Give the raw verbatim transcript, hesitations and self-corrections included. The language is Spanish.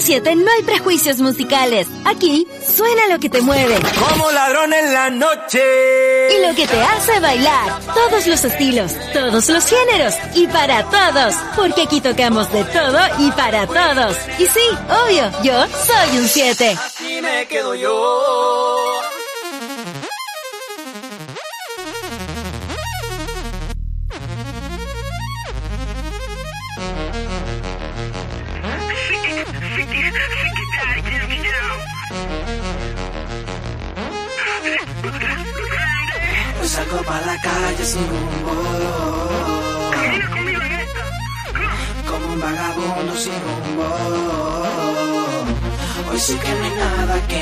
siete no hay prejuicios musicales. Aquí suena lo que te mueve. Como ladrón en la noche. Y lo que te hace bailar. Todos los estilos, todos los géneros y para todos. Porque aquí tocamos de todo y para todos. Y sí, obvio, yo soy un siete. Así me quedo yo. Hoy salgo pa' la calle sin rumbo, como un vagabundo sin rumbo. Hoy sí que no hay nada que